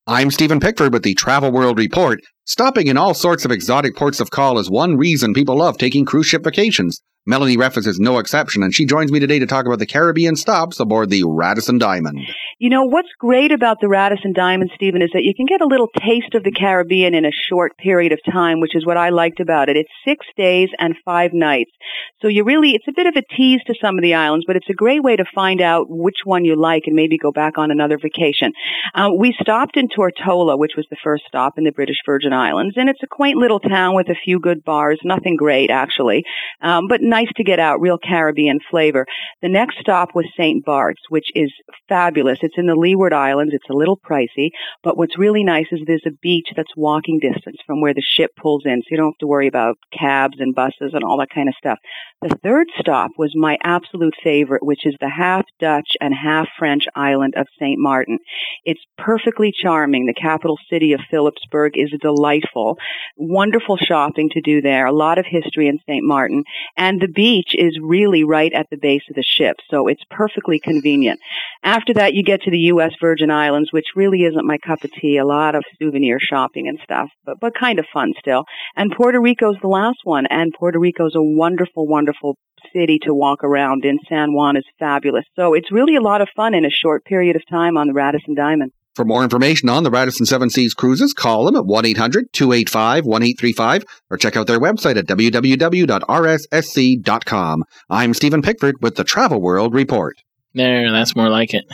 I'm Stephen Pickford with the Travel World Report. Stopping in all sorts of exotic ports of call is one reason people love taking cruise ship vacations. Melanie Reffes is no exception, and she joins me today to talk about the Caribbean stops aboard the Radisson Diamond. You know, what's great about the Radisson Diamond, Stephen, is that you can get a little taste of the Caribbean in a short period of time, which is what I liked about it. It's 6 days and 5 nights. So it's a bit of a tease to some of the islands, but it's a great way to find out which one you like and maybe go back on another vacation. We stopped in Tortola, which was the first stop in the British Virgin Islands, and it's a quaint little town with a few good bars, nothing great actually, but nice to get out, real Caribbean flavor. The next stop was St. Bart's, which is fabulous. It's in the Leeward Islands. It's a little pricey, but what's really nice is there's a beach that's walking distance from where the ship pulls in, so you don't have to worry about cabs and buses and all that kind of stuff. The third stop was my absolute favorite, which is the half Dutch and half French island of St. Martin. It's perfectly charming. The capital city of Philipsburg is delightful. Wonderful shopping to do there. A lot of history in St. Martin. And the beach is really right at the base of the ship, so it's perfectly convenient. After that, you get to the U.S. Virgin Islands, which really isn't my cup of tea. A lot of souvenir shopping and stuff, but kind of fun still. And Puerto Rico's the last one, and Puerto Rico's a wonderful, wonderful city to walk around in. San Juan is fabulous. So it's really a lot of fun in a short period of time on the Radisson Diamond. For more information on the Radisson Seven Seas Cruises, call them at 1-800-285-1835 or check out their website at www.rssc.com. I'm Stephen Pickford with the Travel World Report. There, that's more like it.